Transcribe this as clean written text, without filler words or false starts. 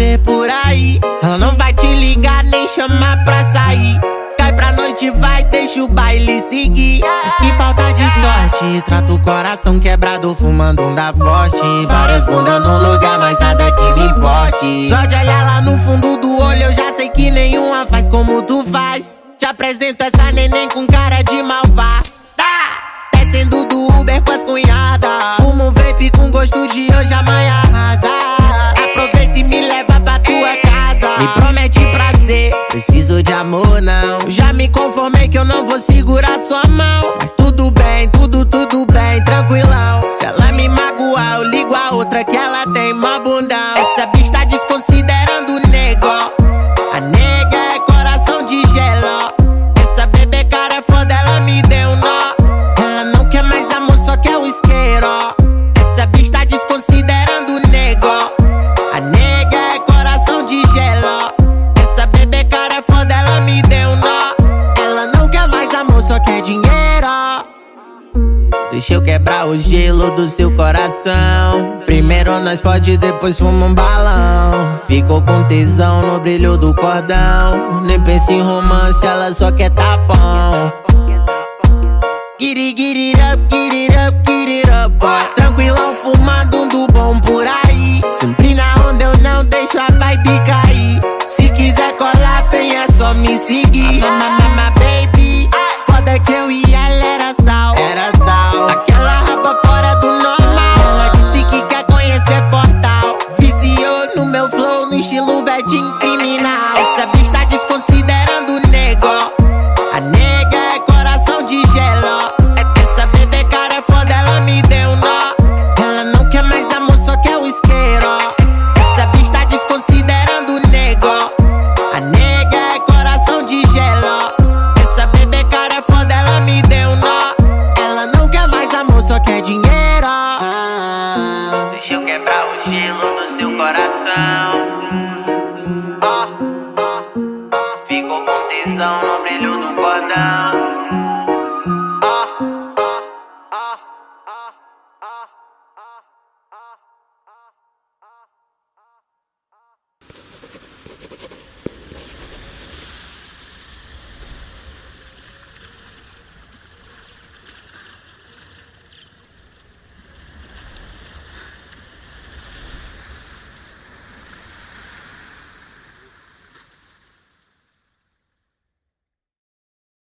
ver por aí. Ela não vai te ligar nem chamar pra sair. Cai pra noite, vai, deixa o baile seguir. Diz que falta de sorte, trata o coração quebrado fumando um da forte. Várias bundas no lugar, mas nada que me importe. Só de olhar lá no fundo do olho eu já sei que nenhuma faz como tu faz. Te apresento essa neném com cara de malvada. Descendo do Uber com as cunhadas. Fumo um vape com gosto de hoje, amanhã arrasa. Aproveita e me leva pra tua casa. Me promete prazer, preciso de amor não. Já me conformei que eu não vou segurar sua mão. Mas tudo bem, tudo bem, tranquilão. Se ela me magoar, eu ligo a outra que ela tem mó bundão. Essa bicha tá desconsiderando o nego. A nega é coração de gelo. Essa bebê cara é foda, ela me deu nó. Ela não quer mais amor, só quer o isqueiro. Essa bicha tá desconsiderando o nego. A nega é coração de gelo. Essa bebê cara é foda, ela me deu nó. Ela não quer mais amor, só quer dinheiro. Deixa eu quebrar o gelo do seu coração. Primeiro nós fode, depois fuma um balão. Ficou com tesão no brilho do cordão. Nem pensa em romance, ela só quer tapão. Get it up, get it up, get it up, boy. Tranquilão fumando um do bom por aí. Sempre na onda eu não deixo a vibe cair. Se quiser colar, vem, é só me seguir. Mama, baby, foda que eu e ela era sal. Aquela raba fora do normal. Ela disse que quer conhecer Fortal. Viciou no meu flow, no estilo vedinho criminal. Essa bicha tá desconsiderando o nego. A nega é coração de gelo. Essa bebê cara é foda, ela me deu nó. Ela não quer mais amor, só quer o isqueiro. Essa bicha tá desconsiderando o nego. A nega é coração de gelo. Essa bebê cara é foda, ela me deu nó. Ela não quer mais amor, só quer dinheiro. Deixa eu quebrar o gelo do seu coração. Ficou com tesão no brilho do cordão.